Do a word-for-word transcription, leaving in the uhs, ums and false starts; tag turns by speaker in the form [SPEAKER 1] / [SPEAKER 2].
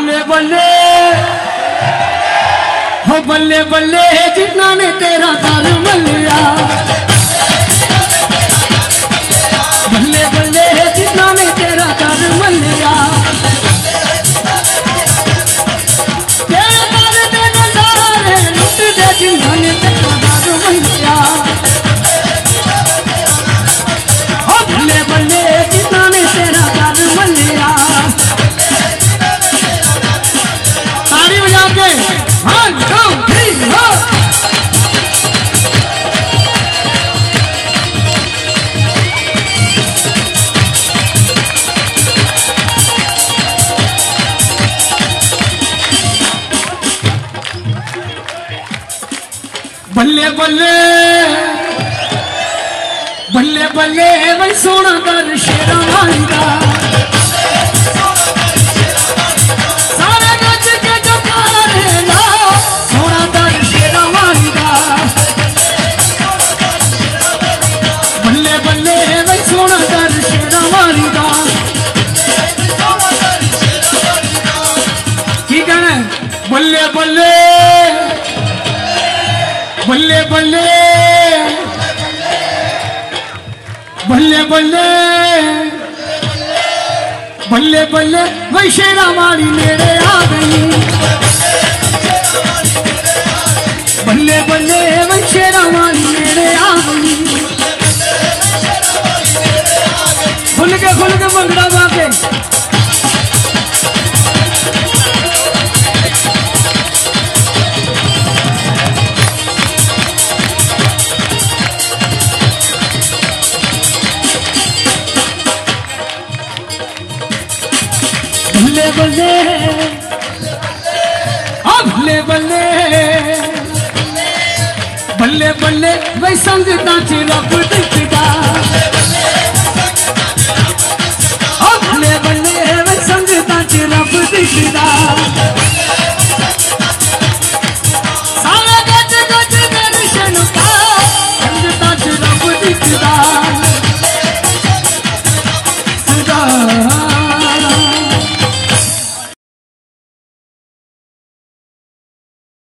[SPEAKER 1] बल्ले बल्ले हो बल्ले बल्ले जितना ने तेरा दर मलिया बल्ले बल्ले जितना ने तेरा दर मलिया तेरे दर दे नजारे लुट दे जितना ने तेरा दर मलिया हो बल्ले बल्ले जितना ने तेरा दर मलिया ताली बजा के वन टू थ्री हो बल्ले बल्ले बल्ले बल्ले वही सोना कर शेरा मांगा सारे गज के जो करेगा सोना कर शेरा मांगा बल्ले बल्ले वही सोना कर शेरा मांगा की कहना बल्ले बल्ले बल्ले बल्ले बल्ले बल्ले बल्ले बल्ले वही शेरा मारी मेरे आ गई बल्ले बल्ले वही शेरा मारी मेरे आ गई खुल के खुल के मंगड़ा बाके बल्ले बल्ले बल्ले बल्ले बल्ले बल्ले वही संगता च रब दिखदा